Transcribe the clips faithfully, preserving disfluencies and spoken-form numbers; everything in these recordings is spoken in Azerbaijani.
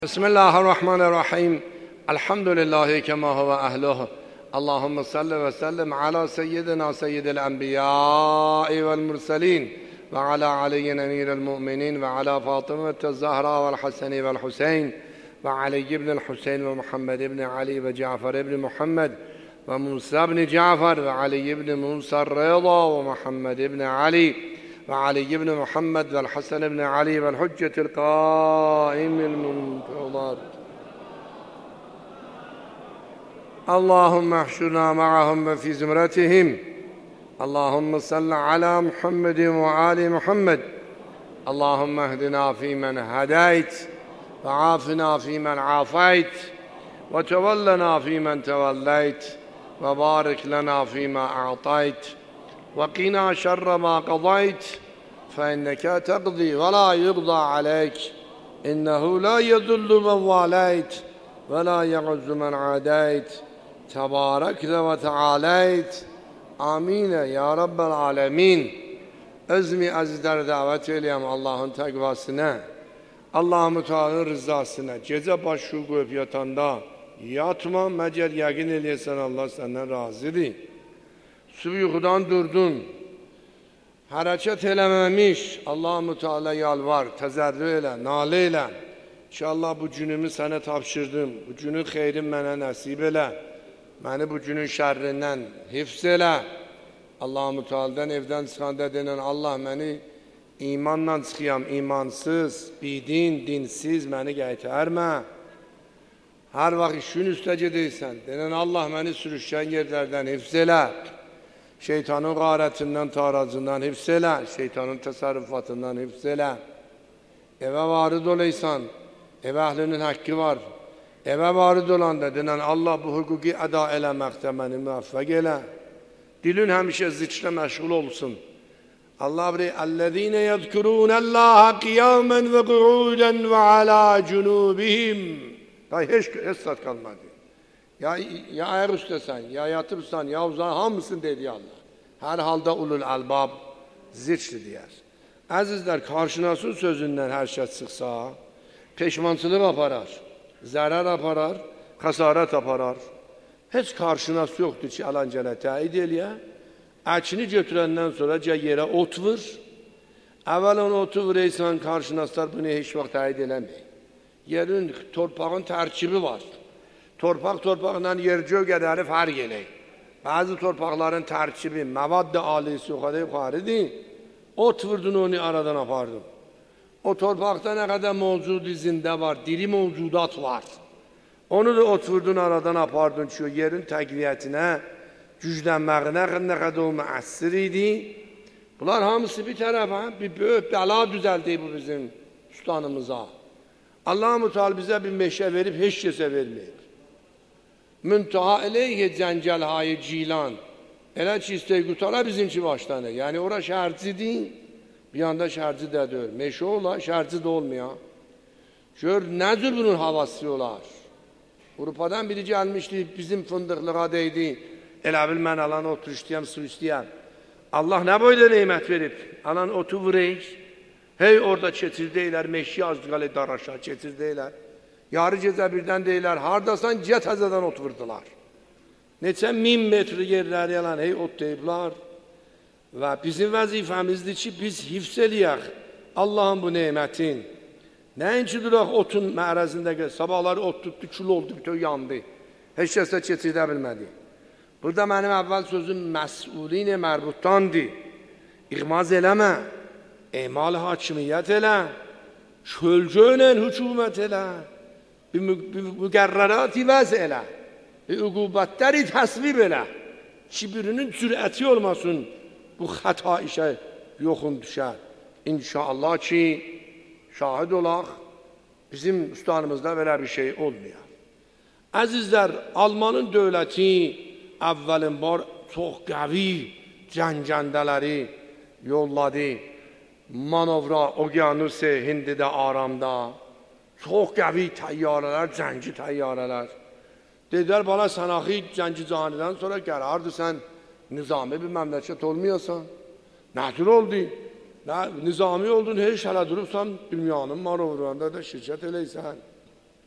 بسم الله الرحمن الرحيم. الحمد لله كما هو أهله. اللهم صل وسلم على سيدنا سيد الأنبياء والمرسلين وعلى علي أمير المؤمنين وعلى فاطمة الزهراء والحسن والحسين وعلي بن الحسين ومحمد بن علي وجعفر بن محمد وموسى بن جعفر وعلي بن موسى الرضا ومحمد بن علي وعلي بن محمد والحسن بن علي والحجة القائم المنتظر. اللهم احشرنا معهم وفي زمرتهم. اللهم صل على محمد وآل محمد. اللهم اهدنا فيمن هديت وعافنا فيمن عافيت وتولنا فيمن توليت وبارك لنا فيما أعطيت وقنا شر ما قضيت فإنك تقضي ولا يقضى عليك إنه لا يذل من واليت ولا يعز من عاديت تباركت وتعاليت. آمين ya Rabbel Alemin. Özmi azizler davet eyleyem Allah'ın tekvasına, Allah-u Teala'nın rızasına. Gece başı koyup yatanda yatma, mecer yakin eleyesen Allah senden razıdır. Subuyudan durdun, hareket eləməmiş, Allah-u Teala yalvar, təzərrü elə, nalə elə. İnşallah bu günümü sənə tapşırdım, bu günün xeyrin mənə nəsib elə, məni bu günün şərrindən hifz elə. Allah-u Teala'dan evdən çıxanda denən Allah məni imanla çıxıyam, imansız, bidin, dinsiz məni qaytarmə. Hər vaxt işin üstə gedəysən, denən Allah məni sürüşkən yerlərdən hifz elə. Şeytanın qarətindən, taracından hifz elə, şeytanın təsərrüfatından hifz elə. Evə varid olaysan, ev əhlinin haqqı var. Evə varid olanda denən Allah bu hüquqi əda eləməkdə məni müvəffəq elə. Dilin həmişə zikrə məşğul olsun. Allah bilir, "Əllezîne yezkurûnellâhe qiyâmen ve qu'ûden ve alâ cunûbihim." Daha heç, heç saat qalmadı. Ya, ya ayaq üstəsən, ya yatıbsan, ya uzan, hamısını dedi Allah. Hər halda ulul albab zikr deyər. Əzizlər, qarşınasın sözündən hər şey çıxsa, peşmançılıq aparar, zərər aparar, xəsarət aparar. Heç qarşınası yoxdur ki, alan gələ təid eləyə. Əkini götürəndən sonra gəl yerə ot vur. Əvvəl onu otu vuraysan, qarşınaslar bunu heç vaxt təid eləməyək. Yerin, torpağın tərkibi var. Torpaq torpaqla yer-göy qədəri fərq elək. Bəzi torpaqların tərkibi, məvad-ı alisi o qədər yuxarıdır. Ot vurdun onu aradan apardın. O torpaqda nə qədər mövcud izində var, diri mövcudat var. Onu da ot vurdun aradan apardın ki, o yerin təqviyyətinə, güclənməyinə nə qədər o müəssir idi. Bunlar hamısı bir tərəfə, bir böyük bəla düzəldi bu bizim üstanımıza. Allah-u Teala bizə bir meşə verib, heç kəsə verməyib. Müntaha eleyhə cəngəlhayı cilan. Elə ki, istəyi qutara bizimki başlanır. Yəni, ora şərcidir, bir yanda şərci də deyil. Meşə olar, şərci də olmayan. Gör, nədir bunun havası olar? Avrupadan biri gəlmişdi, bizim fındıqlığa deydi, elə bil mən alan otur istəyəm, su istəyəm. Allah nə boyda neymət verib? Alan otu vurayıq. Hey, orada keçirdəylər, meşki azdıqalı daraşa keçirdəylər. Yarı gecə birdən deyilər, hardasan, cə təzədən ot vurdular. Neçə min metr yerləri yalan, hey, ot deyiblər. Və bizim vəzifəmizdir ki, biz hifz eləyək Allahın bu neymətin. Nəinki duraq otun mərəzində, sabahları ot tutdu, kül oldu, bütün yandı. Heç kəsdə keçirdə bilmədi. Burada mənim əvvəl sözüm məsulini mərbutdandır. İğmaz eləmə, emal hakimiyyət elə, kölgə ilə hükümət elə. Müqərrərati vəz elə, üqubətləri təsvib elə ki, birinin cürəti olmasın, bu xəta işə yoxun düşər. İnşallah ki, şahid olaq, bizim üstanımızda belə bir şey olmayaq. Əzizlər, Almanın dövləti əvvəlin var çox qəvi cəngəndələri yolladı, manovra, Okyanusi, Hindidə, Aramda. Çox qəvi təyyarələr, cəngi təyyarələr. Dedilər, bana sanaxi cəngi canidən sonra qərardır, sən nizami bir məmləkət olmayasan. Nədir oldu? Nizami oldun, heç hələ durubsan, dünyanın manovralarında da şirkət eləysən.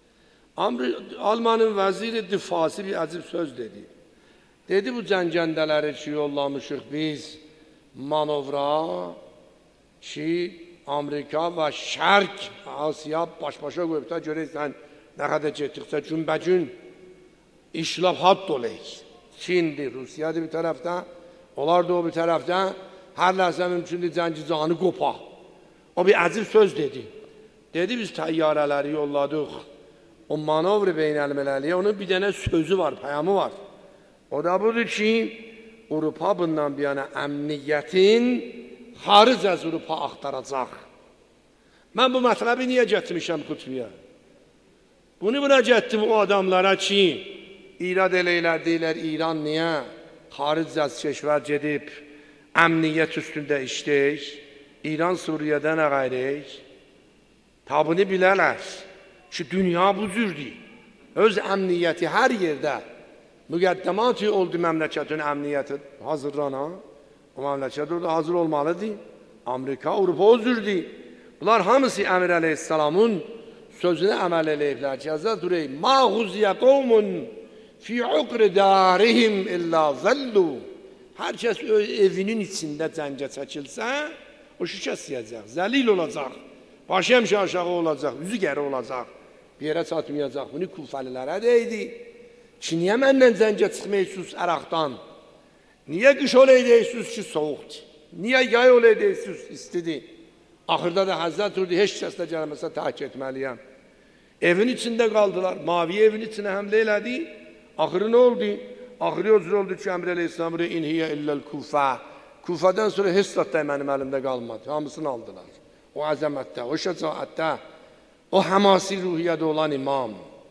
Almanın vəziri difası bir acib söz dedi. Dedi bu cəngəndələri ki yollamışıq biz manovra ki Amerika və Şərq Asiya baş-başa qoyub da görəksən nə qədər getdikcə günbə-gün işlaf hadd olək. Çindir, Rusiyadır bir tərəfdə, onlar da o bir tərəfdə hər ləhzə mümkündür cəngi canı qopa. O bir acib söz dedi. Dedi biz təyyarələri yolladıq. O manovr beynəlmiləliyə onun bir dənə sözü var, pəyamı var. O da budur ki, Avropa bundan bir yana əmniyyətin xaric az Avropa axtaracaq. Mən bu mətləbi niyə gətirmişəm xütbəyə? Bunu buna gətirdim o adamlara ki, irad eləylər deyilər, İran niyə xaric az keşvər gedib, əmniyyət üstündə işləyik, İran Suriyədə nə qayrəyik? Tabını bilərlər ki, dünya bu cürdür. Öz əmniyyəti hər yerdə müqəddəmatı oldu məmləkətin əmniyyəti hazırlanan, o məmləkət orada hazır olmalıdır. Amerika, Avropa o cürdür. Bunlar hamısı Əmir əleyhissalamın sözünə əməl eləyiblər ki, Həzrət Ürey, مَا غُزِيَ قَوْمٌ فِي عُقْرِ دَارِهِمْ إِلَّا ظَلُّوا Hər kəs evinin içində cəngə çəkilsə, o şikəst yiyəcək, zəlil olacaq, başı həmişə aşağı olacaq, üzü gəri olacaq, bir yerə çatmayacaq. Bunu Kufəlilərə deydi ki, niyə məndən cəngə çıxmayırsınız Əraqdan? Niyə qış olaydırsınız ki, soğuqdur? Niyə yay olaydırsınız istidir? Axırda da Həzrət Ürdi, heç kəslə gəlməsə təhk etməliyəm. Evin içində qaldılar, mavi evin içinə həmlə elədi. Axırı nə oldu? Axırı o cür oldu ki, Əmr əleyhissalam inhiyə illəl Kufə. Kufədən sonra heç zat da mənim əlimdə qalmadı. Hamısını aldılar. O əzəmətdə, o şəcaətdə, o həmasi ruhiyyədə olan imam.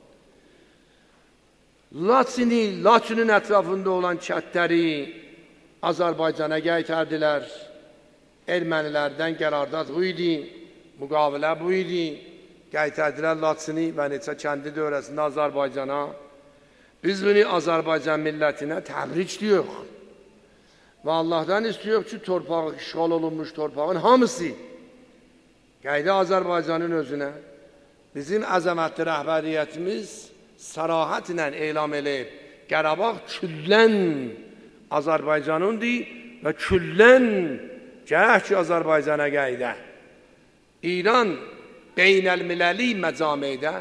Laçini, Laçinin ətrafında olan kətləri Azərbaycana qaytardilər. Ermənilərdən qərardat bu idi, müqavilə bu idi. Qaytardilər Laçini və neçə kəndi dövrəsində Azərbaycana. Biz bunu Azərbaycan millətinə təbrik deyirik. Və Allahdan istiyoruz ki, torpağı işğal olunmuş torpağın hamısı qayıdı Azərbaycanın özünə. Bizim əzəmətli rəhbəriyyətimiz sərahətlə elam eləyib. Qarabağ küllən Azərbaycanındır və küllən gərək ki, Azərbaycana qayıdı. İran beynəlmiləli məcamidə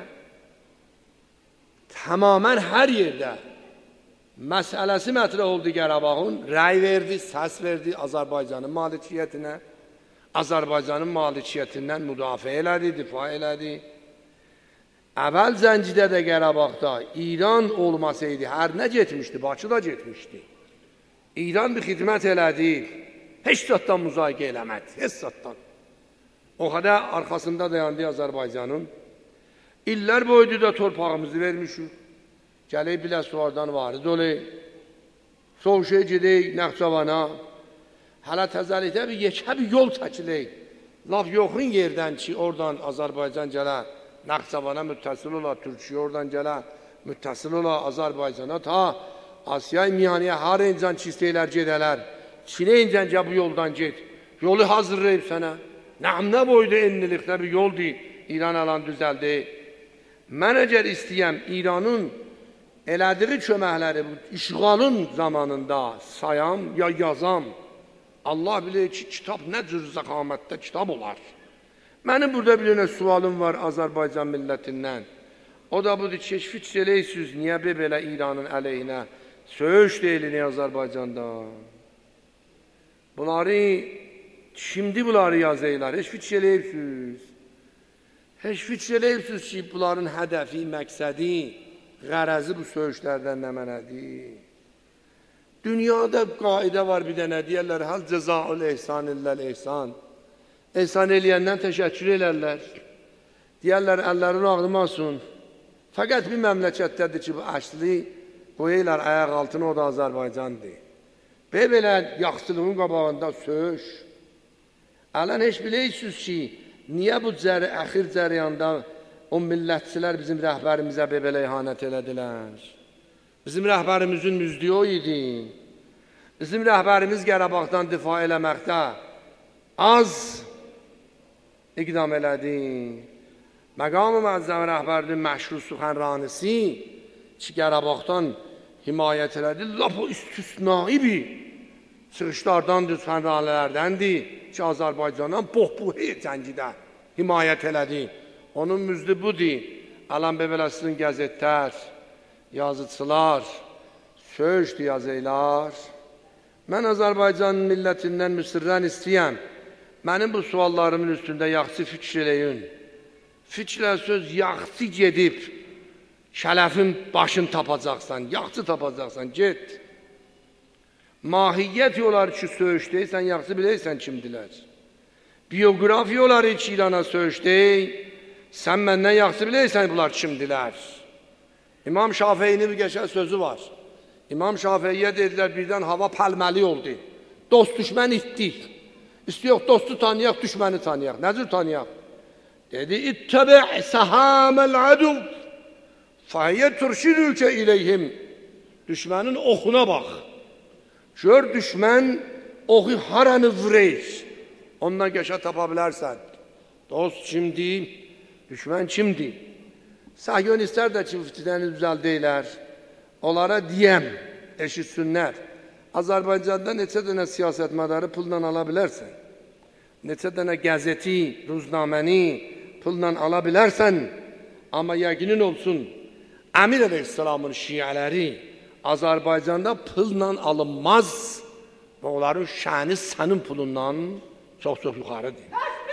tamamən hər yerdə məsələsi mətrəh oldu Qarabağın, rəy verdi, səs verdi Azərbaycanın malikiyyətinə, Azərbaycanın malikiyyətindən müdafiə elədi, difa elədi. Əvvəl Zəncidə də Qarabağda İran olmasaydı, hər nə getmişdi, Bakı da getmişdi. İran bir xidmət elədi, heç zatdan müzahiqə eləmədi, heç zatdan. O qədər arxasında dayandı Azərbaycanın. İllər boydu da torpağımızı vermişik. Gələk Biləsuvardan varid olay. Soğuşaya gedək Nəxçavana. Hələ təzəlikdə bir yekə bir yol çəkilək. Laf yoxun yerdən ki, oradan Azərbaycan gələ, Nəxçavana müttəsil ola, Türkiyə oradan gələ, müttəsil ola Azərbaycana, ta Asiyay miyaniyə har incan ki, istəyirlər gedələr. Çinə incən gəl bu yoldan get. Yolu hazırlayıb sənə. Nəmnə boyda enlilikdə bir yoldur, İran alan düzəldi. Mən əgər istəyəm İranın elədiği köməkləri bu işğalın zamanında sayam ya yazam. Allah bilir ki, kitab nə cür zəxamətdə kitab olar. Mənim burada bir dənə sualım var Azərbaycan millətindən. O da budur ki, fikr eləyirsiniz, niyə belə İranın əleyhinə söyüş deyilir Azərbaycanda? Bunları, şimdi bunları yazaylar, heç fikr eləyirsiniz. Heç fikr eləyirsiniz ki, bunların hədəfi, məqsədi, qərəzi bu söyüşlərdən nə mənədir? Dünyada qaidə var bir dənə, deyərlər, həl cəzaul ehsan illəl ehsan. Ehsan eləyəndən təşəkkür elərlər. Deyərlər, əllərin ağrımasın. Fəqət bir məmləkətdədir ki, bu əsli qoyurlar ayaq altına, o da Azərbaycandır. Belə yaxşılığın qabağında söyüş. Ələn heç bilirsiniz ki, niyə bu cəri, əxir cəriyanda o millətçilər bizim rəhbərimizə belə ihanət elədilər? Bizim rəhbərimizin müzdüyü o idi. Bizim rəhbərimiz Qarabağdan difa eləməkdə az iqdam elədi. Məqam-ı Müəzzəm rəhbərinin məşhur suxənranisi ki, Qarabağdan himayət elədi, lap o istisnai bir çıxışlardandır, suxənranələrdəndir ki, Azərbaycandan boh-buhi cəngidə himayət elədi. Onun müzdi budur. Alan bebeləsin qəzetlər, yazıçılar, sözdür yazıylar. Mən Azərbaycan millətindən müsirrən istəyəm. Mənim bu suallarımın üstündə yaxşı fikir eləyin. Fikrə söz yaxşı gedib, şələfin başını tapacaqsan, yaxşı tapacaqsan, get. Mahiyyət olar ki, söğüşdəysən, yaxşı biləysən kimdilər. Biografiya olar ki, İrana söğüşdəy, sən məndən yaxşı biləysən bunlar kimdilər. İmam Şafiyinin bir geçən sözü var. İmam Şafiiyə dedilər, birdən hava pəlməli oldu. Dost düşmən itdik. İstiyox dostu tanıyaq, düşməni tanıyaq. Nəzir tanıyaq? Dedi, İttəbi' səhaməl adu fəhiyyə turşidükə iləyhim. Düşmənin oxuna bax. Gör düşmən oxu haranı vurur. Ondan geçə tapa bilərsən. Dost kimdir? Düşmən kimdir? Sahyonistlər də ki, fitnəni düzəldəylər. Onlara deyəm, eşitsünlər. Azərbaycanda neçə dənə siyasətmədarı pulla ala bilərsən. Neçə dənə qəzeti, ruznaməni pulla ala bilərsən. Amma yəqinin olsun, Əmir Əleyhisselamın şiələri Azərbaycanda pulla alınmaz və onların şəni sənin pulundan çox-çox yuxarıdır.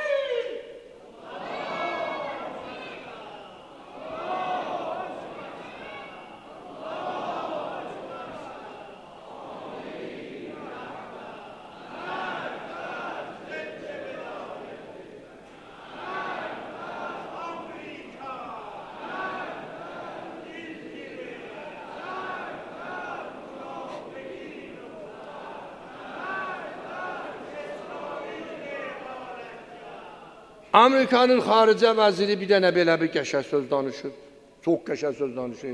Amerikanın xaricə vəziri bir dənə belə bir qəşəng söz danışır. Çox qəşəng söz danışır.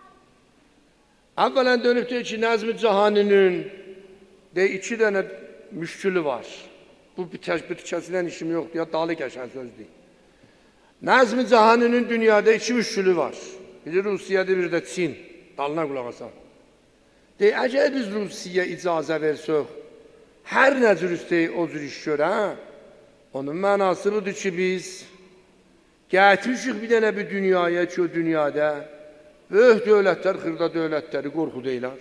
Əvvələn dönüb deyir ki, Nəzmi Cahaninin de iki dənə müşkülü var. Bu bitkəsilən işim yoxdur ya, dalı qəşəng sözdür. Nəzmi Cahaninin dünyada iki müşkülü var. Biri Rusiyadır, bir də Çin. Dalına qulaq asan. Deyir, əgər biz Rusiyaya icazə versək, hər nə cür üstəyi o cür iş görə, onun mənası budur ki, biz getmişik bir dənə bir dünyaya ki, o dünyada böyük dövlətlər, xırda dövlətləri qorxu deyilər.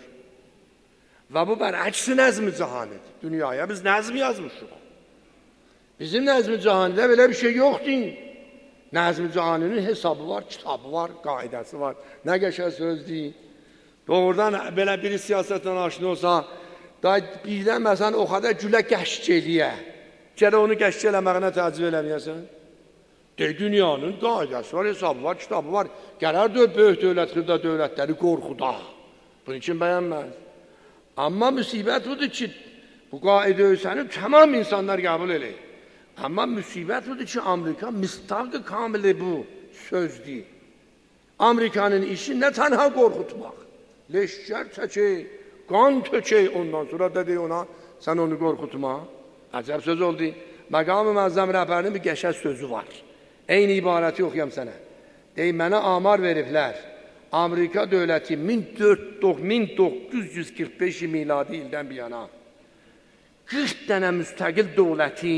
Və bu bərəksi nəzmi cahanıdır. Dünyaya biz nəzmi yazmışıq. Bizim nəzmi cahanıda belə bir şey yoxdur. Nəzmi cahanının hesabı var, kitabı var, qaidəsi var. Nə qəşəng sözdür. Doğrudan belə biri siyasətlə aşina olsa, birdən məsələn o qədər gülə qəşk eləyə. Gələ onu qəşk eləməyinə təəccüb eləməyəsən. De, dünyanın qaidəsi var, hesabı var, kitabı var. Gələr böyük dövlət, xırda dövlətləri qorxuda. Bunun için bəyənməz. Amma müsibət budur ki, bu qaidə ölsəni tamam insanlar qəbul eləyir. Amma müsibət budur ki, Amerika müstaqı kamili bu sözdür. Amerikanın işi nə tənha qorxutmaq. Leşkər çəkək, qan tökək, ondan sonra dedi ona, sən onu qorxutma. Əcəb söz oldu. Məqam-ı Müəzzəm rəhbərinin bir qəşəng sözü var. Eyni ibarəti oxuyam sənə. Deyir, mənə amar veriblər. Amerika dövləti min doqquz yüz qırx beş miladi ildən bir yana qırx dənə müstəqil dövləti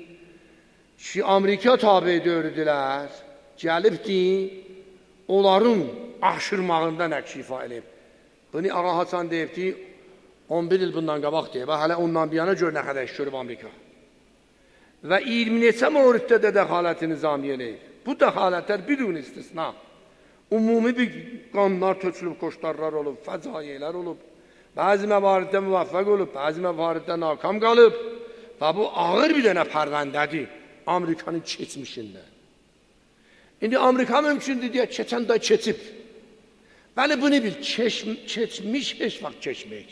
ki, Amerika tabi dördülər, gəlibdir, onların aşırmağında nəkşifa eləyib. Bunu Ağa Hasan deyibdi, on bir il bundan qabaq deyib, hələ ondan bir yana gör nə qədər iş görüb Amerika. Və iyirmi neçə mövriddə də dəxaləti nizamiyə eləyib. Bu dəxalətlər bidun istisna. Umumi bir qanlar tökülüb, qoşlarlar olub, fəcaiyələr olub. Bəzi məvariddə müvəffəq olub, bəzi məvariddə nakam qalıb. Və bu ağır bir dənə pərvəndədir Amerikanın keçmişindən. İndi Amerika mümkündür deyə keçən də keçib. Bəli, bunu bil, keçmiş heç vaxt keçmək.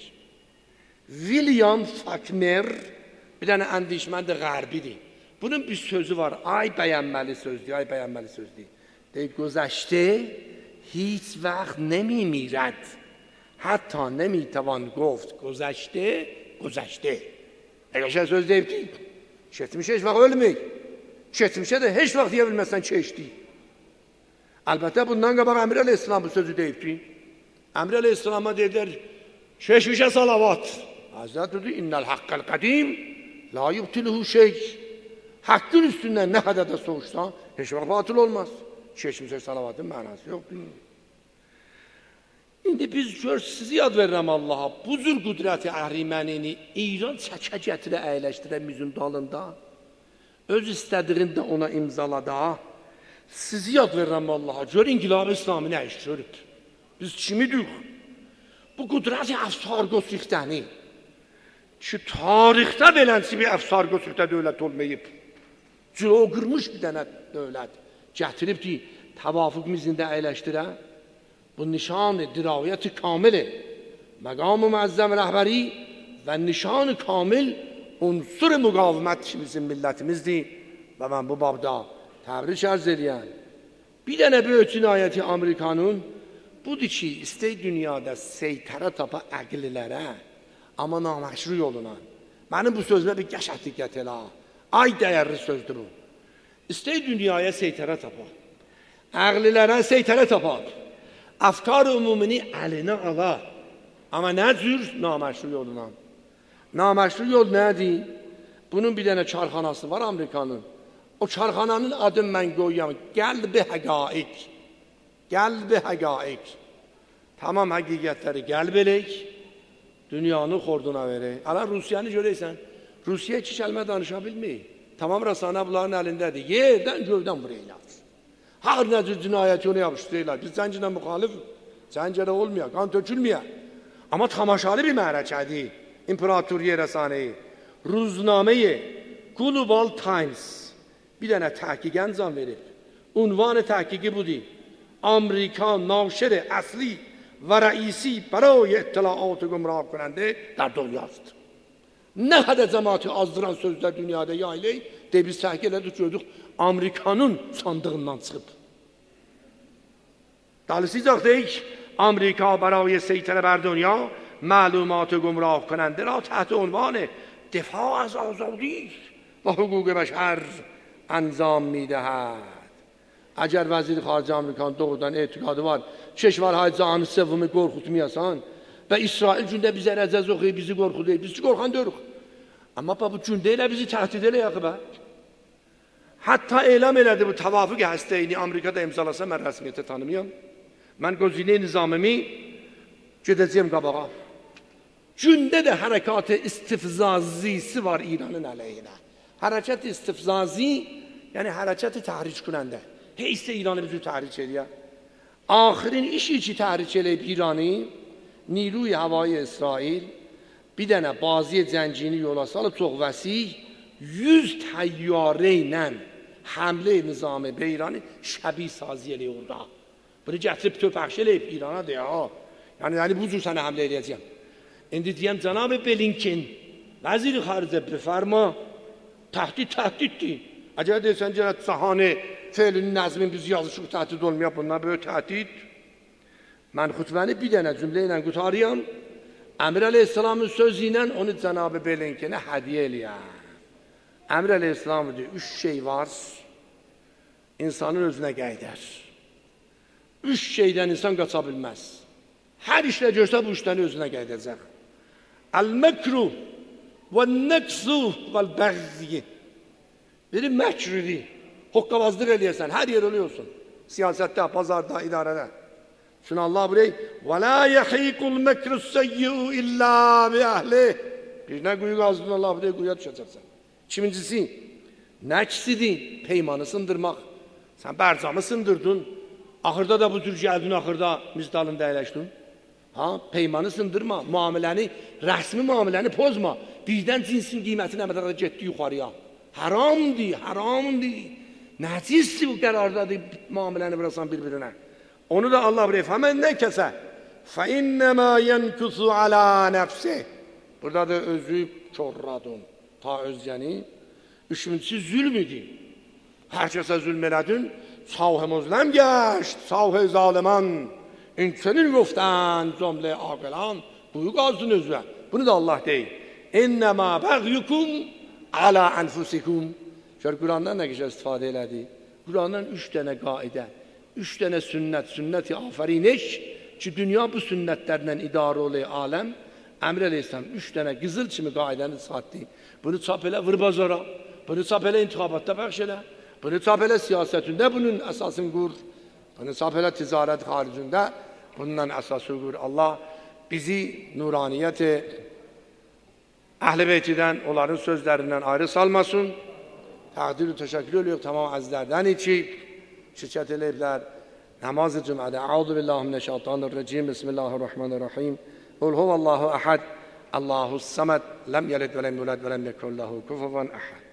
William Faulkner bir dənə əndişməndə qərbidir. Bunun bir sözü var, ay bəyənməli sözdür, ay bəyənməli sözdür. Deyir, گذشته هیچ وقت نمی میرد حتی نمی توان گفت گذشته گذشته. Əgər söz deyibdik, keçmiş heç vaxt ölməyik. Keçmişə də heç vaxt deyə bilməsən keçdik. Əlbəttə bundan qabaq Əmir Əleyhisselam bu sözü deyib ki, Əmir Əleyhisselama dedilər, Keşmişə salavat. Hazret dedi, innel haqqal qadim, la yubtiluhu şey. Hakkın üstündən nə qədər də soğuşsa, heç vaxt batıl olmaz. Keşmişə salavatın mənası yoxdur. İndi biz gör, sizi yad verirəm Allaha, bu cür qüdrəti ərimənini İran çəkə gətirə əyləşdirə müzün dalında, öz istədiyini də ona imzalada, sizi yad verirəm Allaha, gör İnqilab-ı İslami nə iş görüb. Biz kimidik? Bu qüdrəti əfsar götürükdəni ki, tarixdə belənsi bir əfsar götürükdə dövlət olmayıb, cüro qırmış bir dənə dövlət gətirib ki, təvafuq mizində əyləşdirə, bu nişan-ı diraviyyət-i kamili, məqam-ı müəzzəm rəhbəri və nişan-ı kamil unsur-ı müqavimət ki, bizim millətimizdir və mən bu babda təbrik ərz edirəm. Bir dənə böyük cinayəti Amerikanın budur ki, istək dünyada seytərə tapa əqlilərə, amma naməşru yoluna. Mənim bu sözümə bir qəş əhtiqət elə. Ay dəyərli sözdür bu. İstək dünyaya seytərə tapa. Əqlilərə seytərə tapa. Əfkar ümumini əlinə ala. Amma nə cür? Naməşru yoluna. Naməşru yol nədir? Bunun bir dənə çarxanası var Amerikanın. O çarxananın adını mən qoyuyorum. Qəlb-i həqaiq. Qəlb-i həqaiq. Tamam həqiqətləri qəlb eləyik. Dünyanı xorduna verək. Ala Rusiyanı görəksən. Rusiya iki kəlmə danışa bilməyik. Tamam rəsanə bunların əlindədir. Yerdən gövdən buraylar. Hər nəcür cinayəti onu yapışdırırlar. Biz zəncirlə müxalif, zəncirə olmuyor, qan tökülmüyor. Amma tamaşalı bir məhrəkədir. İmparatoriye rəsanəyi. Ruznameyi Global Times bir dənə təhqiq əncam verib. Unvanı təhqiqi budur. Amerika naşir əsli və rəisi برای اطلاعات gümrah کننده در دنیاست. Nə qədər cəmaati azdıran sözlər dünyada yayılır, deyə biz təhqiq elədik, gördük, Amerikanın sandığından çıxıb. Dalısıyacaq deyik, Amerika برای سیطره بر دنیا معلومات گمراه کننده را تحت عنوان دفاع از آزادی و حقوق بشر انجام میدهد. اگر وزیر خارجه آمریکان doğrudan etiqadı var, keşvarهای canı sevimi qorxutmayasan və İsrail gündə bizə rəzəz oxuyub, bizi qorxuduyub, biz ki qorxan dörük. Amma bu gündə elə bizi təhdid elə yaxı bə. Hətta elam elədi bu təvafuq həstəyini Amerikada imzalasa mən rəsmiyyətə tanımayam. Mən qozine nizamimi gedəcəyim qabağa. Gündə də hərəkatı istifzazisi var İranın əleyhinə. Hərəkət istifzazi, yəni hərəkəti təhric کننده. Heysə İranı bizi təhric edir. Axirin işi ki təhric eləyib İranı, نیروی هوایی اسرائیل bir dənə baziyə cəngini yola salıb çox vəsiq yüz təyyarə ilə həmlə nizamı be İranı şəbi sazi eləyir orada. Bunu gətirib töpəxş eləyib İrana deyə ha. Yəni, yəni bu cür sənə həmlə eləyəcəyəm. İndi deyəm cənab Blinken, vəzir xaricə befərma, təhdid təhdiddir. Əgər deyirsən ki, sahanə feilinin nəzmin biz yazışıq təhdid olmayaq, bundan böyük təhdid. Mən xütbəni bir dənə cümlə ilə qutarıyam. Əmir Əleyhisselamın sözü ilə onu cənab Blinkenə hədiyyə eləyəm. Əmir Əleyhisselam deyir, üç şey var, insanın özünə qəydər. Üç şeydən insan qaça bilməz. Hər işlə görsə bu işdən özünə qəydəcək. Əl-məkru və-nəqsu və-l-bəğzi. Biri məkrudir, hoqqabazlıq eləyəsən, hər yer oluyorsun. Siyasətdə, pazarda, idarədə. Çünki Allah burayı وَلَا يَحِيقُ الْمَكْرُ السَّيِّئُ إِلَّا بِأَهْلِهِ. Birine kuyu qazdın, Allah buraya kuyuya düşəcəksən. İkincisi, nəqsidir, peymanı sındırmaq. Sən bərcamı sındırdın, axırda da bu tür gəldin, axırda mizdalında əyləşdin. Ha, peymanı sındırma, muamiləni, rəsmi muamiləni pozma. Birdən cinsin qiyməti nə qədər getdi yuxarıya. Haramdır, haramdır. Nəcisdir bu qərardadır, muamiləni vurasan bir-birinə. Onu da Allah buraya fəmən nə kəsə? فَاِنَّمَا يَنْكُسُ عَلَى نَفْسِهِ. Burada da özü korradın, ta özgəni. Üçüncüsü zülm idi. Hər kəsə zülm elədin, savh muzləm gəşt, savh zaliman. İnsenin goftan, cümle ağılan, buyu qazdın özünə. Bunu da Allah deyir. اِنَّمَا بَغْيُكُمْ عَلَى أَنْفُسِكُمْ. Şöyle Kur'an'dan ne güzel istifadə elədi. Kur'an'dan üç tane qaide. Üç tane sünnet, sünnet-i aferineş ki dünya bu sünnetlerden idare oluyor alem. Emre Aleyhisselam üç tane kızıl çimi kaideni sattı. Bunu çap ele vır bazara, bunu çap ele intikabatta bəxş ele, bunu çap ele siyasetinde bunun esasını kur, bunu çap ele ticaret haricinde bundan esasını kur. Allah bizi nuraniyeti Ehl-i Beyti'den, onların sözlerinden ayrı salmasın. Takdir-i teşekkür ediyor tamam azizlerden içi. Şirket eleyipler. Namaz-ı Cuma'da. Euzu billahi mineşşeytanirracim. Bismillahirrahmanirrahim. Kul huvallahu ahad. Allahu samed. Lem yelid ve lem yulad ve lem yekun lehu kufuven ahad.